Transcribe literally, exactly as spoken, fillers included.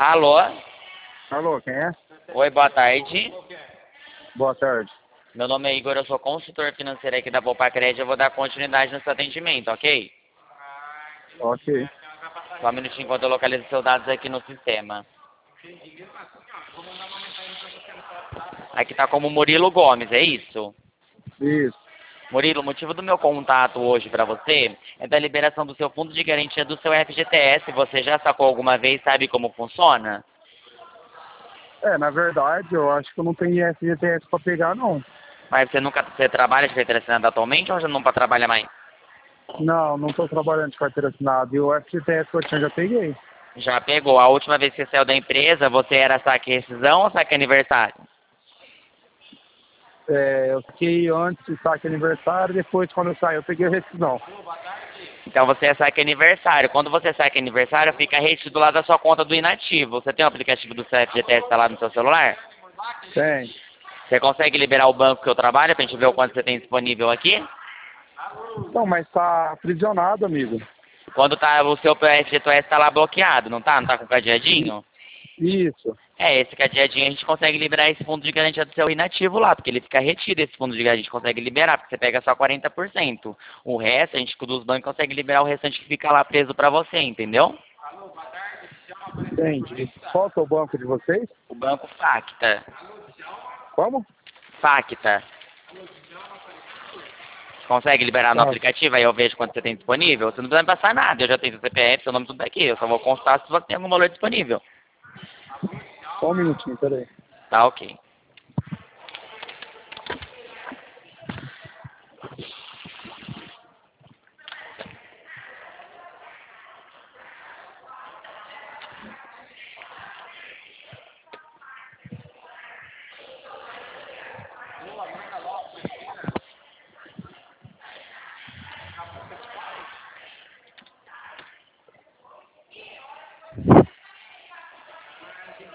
Alô? Alô, quem é? Oi, boa tarde. Boa tarde. Meu nome é Igor, eu sou consultor financeiro aqui da Poupa Crédito. Eu vou dar continuidade no seu atendimento, ok? Ok. Só um minutinho enquanto eu localizo seus dados aqui no sistema. Aqui tá como Murilo Gomes, é isso? Isso. Murilo, o motivo do meu contato hoje para você é da liberação do seu fundo de garantia do seu F G T S. Você já sacou alguma vez, sabe como funciona? É, na verdade, eu acho que eu não tenho F G T S pra pegar, não. Mas você nunca você trabalha de carteira assinada atualmente ou já não trabalha mais? Não, não tô trabalhando de carteira assinada. E o F G T S que eu tinha já peguei. Já pegou. A última vez que você saiu da empresa, você era saque rescisão ou saque aniversário? É, eu fiquei antes de saque aniversário, depois quando eu saí eu peguei a rescisão. Então você é saque aniversário. Quando você saque aniversário, fica retido lá da sua conta do inativo. Você tem o aplicativo do seu F G T S instalado no seu celular? Tem. Você consegue liberar o banco que eu trabalho pra gente ver o quanto você tem disponível aqui? Não, mas tá aprisionado, amigo. Quando tá, o seu F G T S tá lá bloqueado, não tá? Não tá com cadeadinho? Isso. É, esse cadeadinho a gente consegue liberar esse fundo de garantia do seu inativo lá, porque ele fica retido esse fundo de garantia, a gente consegue liberar, porque você pega só quarenta por cento. O resto, a gente dos bancos consegue liberar o restante que fica lá preso pra você, entendeu? Entendi. Qual que é o banco de vocês? O banco Facta. Como? Facta. Consegue liberar no Tá. aplicativo, aí eu vejo quanto você tem disponível. Você não precisa me passar nada, eu já tenho seu C P F, seu nome tudo aqui. Eu só vou constar se você tem algum valor disponível. Só um minutinho, peraí. Tá ok.